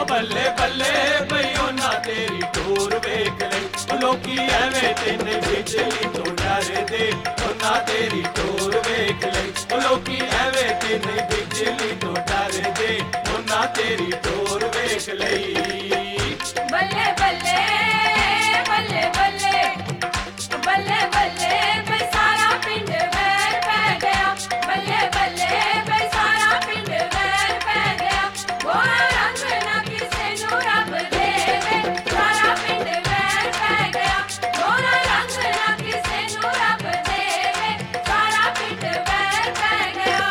ਬੱਲੇ ਬੱਲੇ ਬਈ ਉਹਨਾਂ ਤੇਰੀ ਟੋਰ ਵੇਖ ਲਈ ਲੋਕੀ ਐਵੇਂ ਤੈਨੂੰ ਬਿਜਲੀ ਤੋਂ ਡਰਦੇ ਉਹਨਾਂ ਤੇਰੀ ਟੋਰ ਵੇਖ ਲਈ ਲੋਕੀ ਐਵੇਂ ਤੈਨੂੰ ਬਿਜਲੀ ਤੋਂ ਡਰਦੇ ਉਹਨਾਂ ਤੇਰੀ ਟੋਰ ਵੇਖ ਲਈ ਬੱਲੇ ਬੱਲੇ ਬੱਲੇ ਬੱਲੇ ਬੱਲੇ ਬੱਲੇ ਬਈ ਸਾਰਾ ਪਿੰਡ ਵੈਰ ਪੈ ਗਿਆ ਬੱਲੇ ਬੱਲੇ ਬਈ ਸਾਰਾ ਪਿੰਡ ਵੈਰ ਪੈ ਗਿਆ ਗੋਰਾ ਰੰਗ ਨਾ ਕਿਸੇ ਨੂੰ ਰੱਬ ਦੇਵੇ ਸਾਰਾ ਪਿੰਡ ਵੈਰ ਪੈ ਗਿਆ ਗੋਰਾ ਰੰਗ ਨਾ ਕਿਸੇ ਨੂੰ ਰੱਬ ਦੇਵੇ ਸਾਰਾ ਪਿੰਡ ਵੈਰ ਪੈ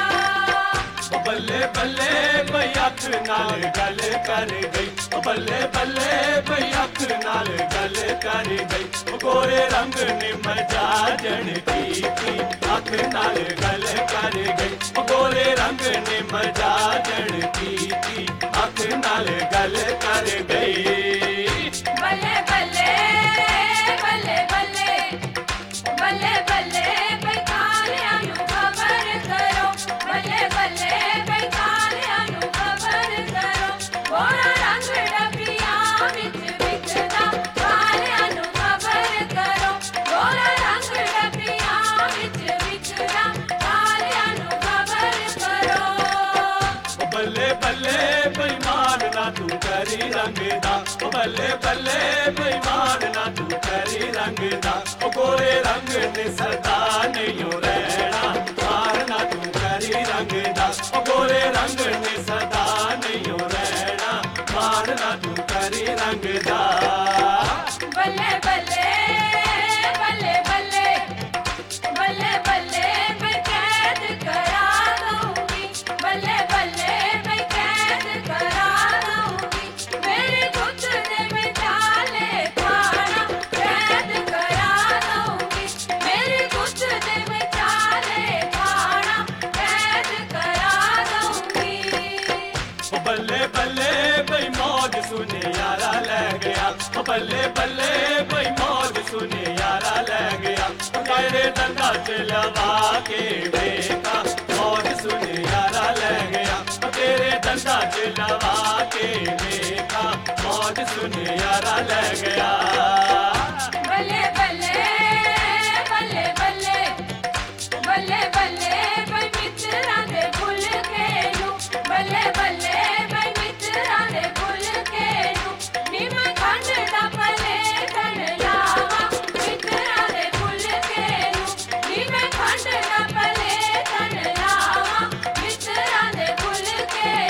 ਗਿਆ ਬੱਲੇ ਬੱਲੇ ਬਈ ਅੱਖ ਨਾਲ ਗੱਲ ਕਰ ਗਈ ਬੱਲੇ ਬੱਲੇ ਬਈ ਅੱਖ ਨਾਲ ਗੱਲ ਕਰ ਗਈ ਗੋਰੇ ਰੰਗ ਨੇ ਮਜਾਜਣ ਕੀਤੀ ਅੱਖ ਨਾਲ ਗੱਲ ਕਰ ਗਈ ਗੋਰੇ ਰੰਗ ਨੇ ਮਜਾਜਣ ਕੀਤੀ ਅੱਖ ਨਾਲ ਗੱਲ ਕਰ ਗਈ ਬੱਲੇ ਬੱਲੇ ਬੱਲੇ ਬੱਲੇ ਬੱਲੇ ਬੱਲੇ ਬਈ ਕਾਲਿਆਂ ਨੂੰ ਖਬਰ ਕਰੋ ਬੱਲੇ ਬੱਲੇ ਬਈ ਕਾਲਿਆਂ ਨੂੰ ਖਬਰ ਕਰੋ ਗੋਰਾ ਰੰਗ ਡੱਬੀਆਂ ਵਿੱਚ ਵਿਕਦਾ ਕਾਲਿਆਂ ਨੂੰ ਖਬਰ ਕਰੋ ਗੋਰਾ ਰੰਗ ਡੱਬੀਆਂ ਵਿੱਚ ਵਿਕਦਾ ਕਾਲਿਆਂ ਨੂੰ ਖਬਰ ਕਰੋ ਬੱਲੇ ਬੱਲੇ ਬੇਈਮਾਨ ਨਾ ਤੂੰ ਕਰੀ ਰੰਗ ਦਾ ਬੱਲੇ ਬੱਲੇ ਬੇਈਮਾਨ ਨਾ ਤੂੰ ਕਰੀ ਰੰਗ ਦਾ ਗੋਰੇ ਰੰਗ ਨੇ ਸਦਾ ਨਹੀਂ ਰਹਿਣਾ ਮਾਰਨਾ ਤੂੰ ਕਰੀ ਰੰਗ ਦਾ ਗੋਰੇ ਰੰਗ ਨੇ ਸਦਾ ਨਹੀਂ ਰਹਿਣਾ ਮਾਰਨਾ ਤੂੰ ਕਰੀ ਰੰਗ ਦਾ ਬੱਲੇ ਬੱਲੇ ਬੱਲੇ ਬੱਲੇ ਬੱਲੇ ਬੱਲੇ ਮੈਂ ਕੈਦ ਕਰਾ ਦਊਂਗੀ ਬੱਲੇ ਬੱਲੇ ਮੈਂ ਕੈਦ ਕਰਾ ਦਊਂਗੀ ਮੇਰੇ ਦੁੱਧ ਦੇ ਵਿਚਾਲੇ ਖਾਣਾ ਕੈਦ ਕਰਾ ਦਊਂਗੀ ਮੇਰੇ ਦੁੱਧ ਦੇ ਵਿਚਾਲੇ ਖਾਣਾ ਕੈਦ ਕਰਾ ਦਊਂਗੀ ਬੱਲੇ ਬੱਲੇ ਬਈ ਮੌਜ ਸੁਨੇ ਯਾਰਾ ਲੈ ਗਿਆ ਬੱਲੇ ਬੱਲੇ ਬਈ ਮੌਜ ਸੁਨੇ ਯਾਰਾ ਲੈ ਗਿਆ ਤੇਰੇ ਦੰਦਾਂ ਚ ਲਵਾ ਕੇ ਵੇਖਾ ਮੌਜ ਸੁਨੇ ਯਾਰਾ ਲੈ ਗਿਆ ਤੇਰੇ ਦੰਦਾਂ ਚ ਲਵਾ ਕੇ ਵੇਖਾ ਮੌਜ ਸੁਨੇ ਯਾਰਾ ਲੈ ਗਿਆ ਬੱਲੇ ਬੱਲੇ ਬੱਲੇ ਬੱਲੇ ਬੱਲੇ ਬੱਲੇ ਬਈ ਮਿੱਤਰਾਂ ਦੇ ਭੁੱਲ ਕੇ ਨੂੰ ਬੱਲੇ ਬੱਲੇ ਬਈ ਮਿੱਤਰਾਂ ਦੇ ਭੁੱਲ ਕੇ ਨੂੰ ਨੀ ਮੈਂ ਖੰਡ ਦਾ ਪਲੇ ਖਣ ਲਾਵਾਂ ਮਿੱਤਰਾਂ ਦੇ ਭੁੱਲ ਕੇ ਨੂੰ ਨੀ ਮੈਂ ਖੰਡ ਦਾ ਪਲੇ ਖਣ ਲਾਵਾਂ ਮਿੱਤਰਾਂ ਦੇ ਭੁੱਲ ਕੇ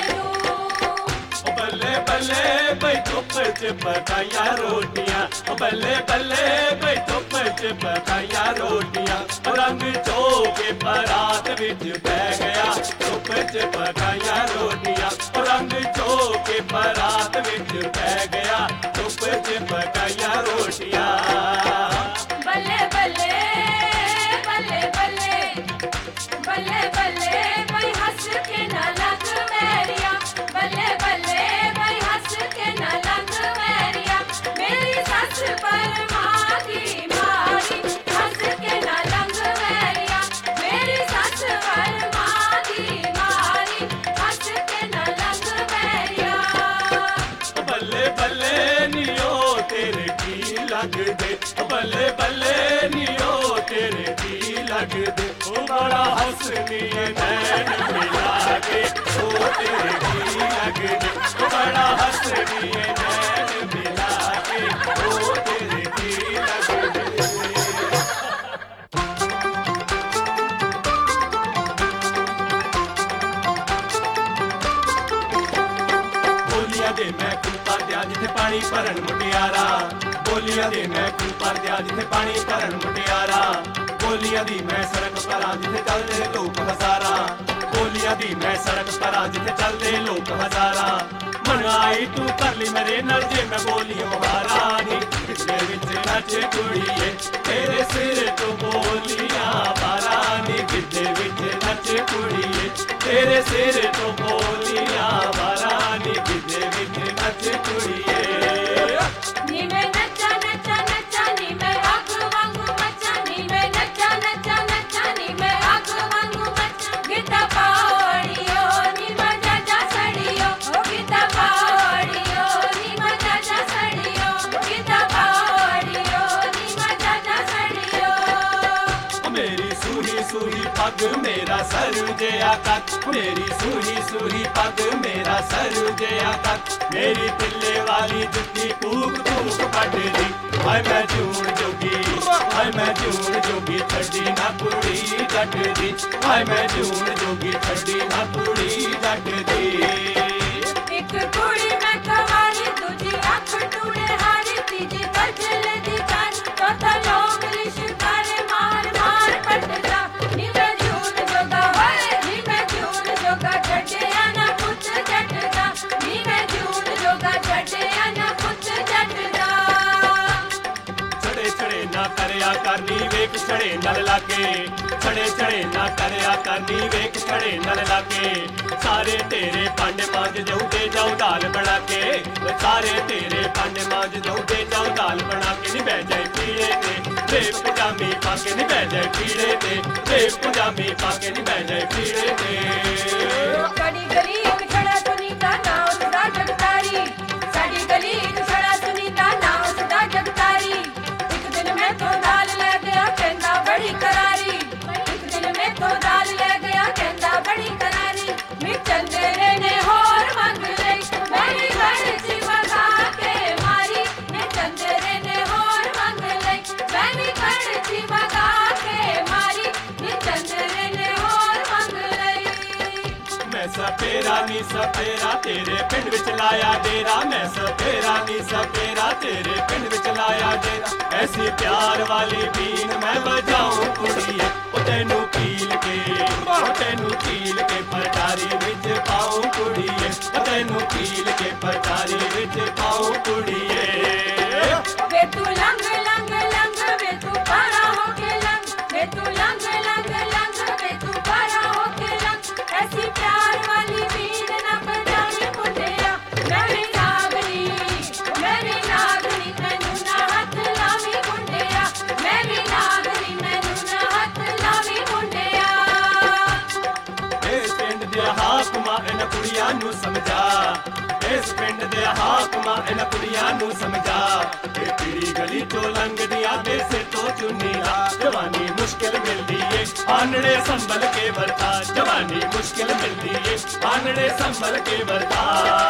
ਨੂੰ ਬੱਲੇ ਬੱਲੇ ਬਈ ਧੁੱਪ ਚ ਪਕਾਈਆਂ ਰੋਟੀਆਂ ਬੱਲੇ ਬੱਲੇ ਬਈ ਧੁੱਪ ਚ ਪਕਾਈਆਂ ਰੋਟੀਆਂ ਰੰਗ ਚੋ ਕੇ ਪਰਾਤ ਵਿੱਚ ਪੈ ਗਿਆ ਧੁੱਪ ਚ ਪਕਾਈਆਂ ਰੋਟੀਆਂ ਰੰਗ ਚੋ ਕੇ ਪਰਾਤ ਵਿੱਚ ਪੈ ਗਿਆ ਧੁੱਪ ਚ ਪਕਾਈਆਂ ਰੋਟੀਆਂ ਬੱਲੇ ਬੱਲੇ ਬੱਲੇ ਬੱਲੇ ਬੱਲੇ ਬੱਲੇ ਬਈ ਹੱਸ ਕੇ ਨਾ ਲੱਗ ਮੈਰੀਆ ਬੱਲੇ ਬੱਲੇ ਬਈ ਹੱਸ ਕੇ ਨਾ ਲੱਗ ਮੈਰੀਆ ਮੇਰੀ ਸੱਸ ਪਰਮਾ ਦੀ ਮਾਰੀ ਹੱਸ ਕੇ ਨਾ ਲੱਗ ਮੈਰੀਆ ਮੇਰੀ ਸੱਸ ਪਰਮਾ ਦੀ ਮਾਰੀ ਹੱਸ ਕੇ ਨਾ ਲੱਗ ਮੈਰੀਆ ਬੱਲੇ ਬੱਲੇ ਨੀਓ ਤੇਰੇ ਕੀ ਲੱਗਦੇ ਬੱਲੇ ਬੱਲੇ ਨੀਓ ਤੇਰੇ ਕੀ ਲੱਗਦੇ ਉਹ ਬੜਾ ਹੱਸਨੀ ਨੈਣ ਮਿਲਾ ਕੇ ਉਹ ਤੇਰੇ ਕੀ ਲੱਗਦੇ ਉਹ ਬੜਾ ਹੱਸਨੀ ਨੈਣ ਮਿਲਾ ਕੇ ਉਹ ਤੇਰੇ ਕੀ ਲੱਗਦੇ ਬੋਲੀਆਂ ਦੇ ਮੈਂ ਖੂਹ ਭਰਦਿਆਂ ਜਿੱਥੇ ਪਾਣੀ ਭਰਨ ਮੁਟਿਆਰਾ ਬੋਲੀਆਂ ਦੇ ਮੈਂ ਖੂਹ ਭਰਦਿਆਂ ਜਿੱਥੇ ਪਾਣੀ ਭਰਨ ਮੁਟਿਆਰਾ ਬੋਲੀਆਂ ਦੀ ਮੈਂ ਸੜਕ ਪਰਾਂ ਜਿੱਥੇ ਚੱਲਦੇ ਲੋਕ ਹਜ਼ਾਰਾਂ ਬੋਲੀਆਂ ਦੀ ਮੈਂ ਸੜਕ ਪਰਾਂ ਜਿੱਥੇ ਚੱਲਦੇ ਲੋਕ ਹਜ਼ਾਰਾਂ ਮਨ ਆਈ ਤੂੰ ਕਰ ਲਈ ਮੇਰੇ ਨਾਲ ਜੇ ਮੈਂ ਬੋਲੀ ਮੁਹਾਰਾ ਨੀ ਪਿਛਲੇ ਵਿੱਚ ਨੱਚ ਕੁੜੀਏ ਤੇਰੇ ਸਿਰ ਤੋਂ ਬੋਲੀਆਂ ਬਾਰਾ ਨੀ ਪਿਛਲੇ ਵਿੱਚ ਨੱਚ ਕੁੜੀਏ ਤੇਰੇ ਸਿਰ ਤੋਂ ਬੋਲੀਆਂ ਬਾਰਾ ਨੀ ਪਿਛਲੇ ਵਿੱਚ ਨੱਚ ਕੁੜੀਏ ਨੀ ਮੈਂ ਨੱਚਾ ਨੱਚਾ ਨੱਚਾ ਨੀ ਮੈਂ ਅੱਗ ਵਾਂਗੂ ਮੱਚਾ ਨੀ ਮੈਂ ਨੱਚਾ ਨੱਚਾ ਨੱਚਾ ਨੀ ਮੈਂ ਅੱਗ ਵਾਂਗੂ ਮੱਚਾ ਗਿੱਧਾ ਪਾੜੀਓ ਨੀ ਮਜਾ ਜਾ ਸੜੀਓ ਓ ਗਿੱਧਾ ਪਾੜੀਓ मेरा सरू जिया कद मेरी सूही सूही पग मेरा सरू जिया कद मेरी तिल्ले वाली जुत्ती कूक कूक पटदी हाय मैं जून जोगी हाय मैं जून जोगी छड़ी ना कुड़ी जट दी हाय मैं जून जोगी छड़ी ना कुड़ी जट दी एक कुड़ी मैं कवारी दूजी अख टूणे हारी तीजी गजल दी जान चौथा लोग लिशकारे मार मार पटदा नी मैं जून जोगा होए नी मैं जून जोगा छड़िया ना पुੱਤ जटदा नी मैं जून जोगा छड़िया ना पुੱਤ जटदा छड़े छड़े ना करया करनी वेख छड़े नल लागे छड़े छड़े ना करया करनी वेख छड़े नल लागे सारे तेरे भांडे मांज जाऊं दे जाऊं दाल बना के सारे तेरे भांडे मांज जाऊं दे जाऊं दाल बना के नी बह जाए पीड़े ते रेप पजामी पाके नी बह जाए पीड़े ते रेप पजामी पाके नी बह जाए पीड़े ते साडी गली एक छड़ा सुनीता ना उसदा जगतारी साडी गली एक छड़ा सुनीता ना उसदा जगतारी एक दिन मैं तो दाल ले गया कहंदा बड़ी करारी एक दिन मैं तो दाल ले गया कहंदा बड़ी करारी मैं चंदेरे ने होर मंग लई मेरी घर ची वगा के मारी मैं चंदेरे ने होर मंग लई मेरी घर ची वगा के मारी मैं चंदेरे ने होर मंग लई मैं सपेरा नी सपेरा तेरे पिंड विच लाया डेरा मैं सपेरा नी सपेरा तेरे पिंड विच लाया डेरा ऐसी प्यार वाली बीन मैं बजाऊं कुड़िए ओ तेनू कील के पटारी विच पाऊं कुड़िए ओ तेनू कील के पटारी विच पाऊं कुड़िए वे तू लंग लंग लंग वे तू पारा होके लंग वे तू लंग लंग लंग वे तू पारा होके लंग ऐसी प्यार वाली बीन ना बजानी मुंडिया मैं भी नागनी मैनू ना हाथ लावी मुंडिया मैं भी नागनी मैनू ना हाथ लावी मुंडिया इस पिंड दे हाकमा इन कुड़ियां नू समझा इस पिंड दे हाकमा इन कुड़ियां नू समझा ए तेरी गली तो लंघदियां दे से तो चुनी ला जवानी मुश्किल मिलदी ए आनड़े संभल के वरता जवानी मुश्किल मिलदी ए आनड़े संभल के वरता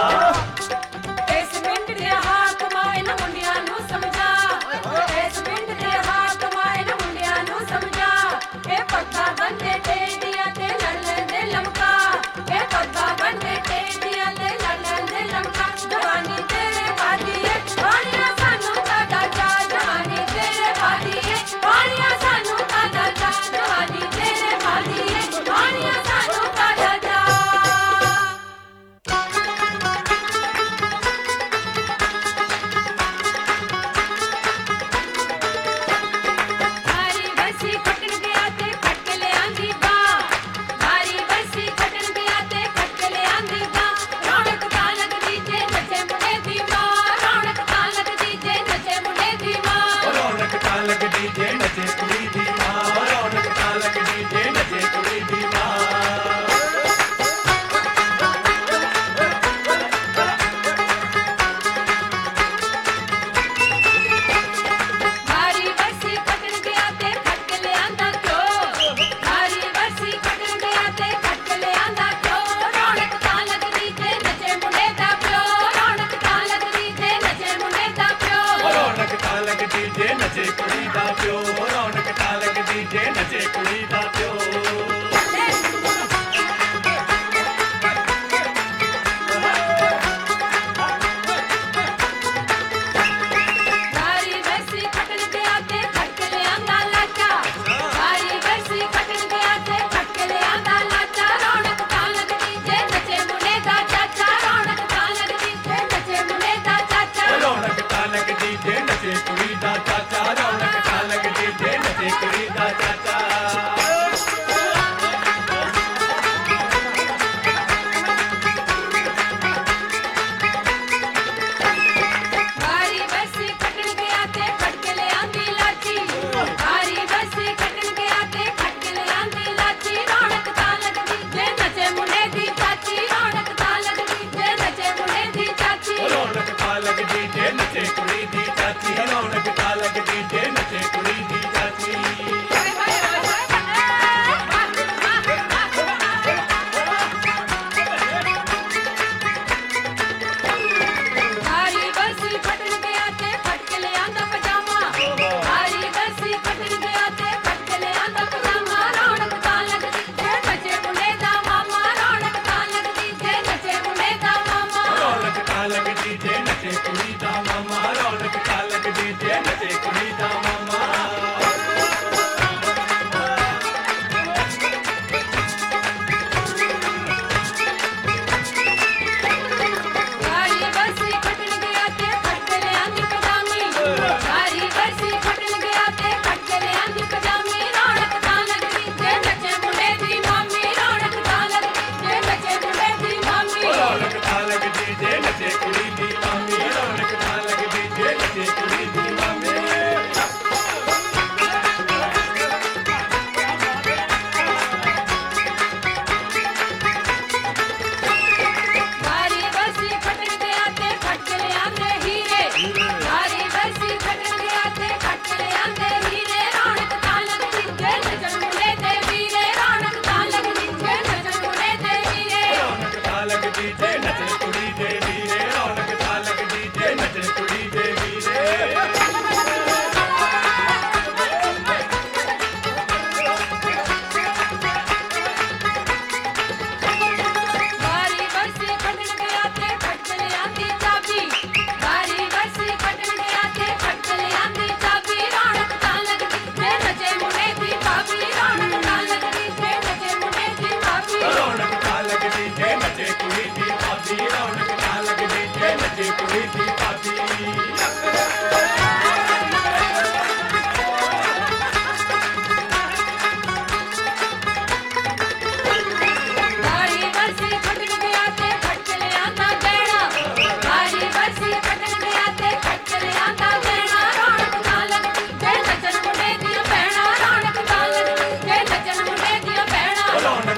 इस पिंड दे हाकमा इन मुंडियां नू समझा इस पिंड दे हाकमा इन मुंडियां नू समझा ए पत्ता बंदे टेडियां ते लड़न दे लमका ए पत्ता बंदे टेडियां ते लड़न दे लमका जवानी तेरे बादी है पानिया सानू कादा चा जवानी तेरे बादी है पानिया सानू कादा चा जवानी तेरे बादी है पानिया सानू कादा चा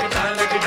ਢਲਕ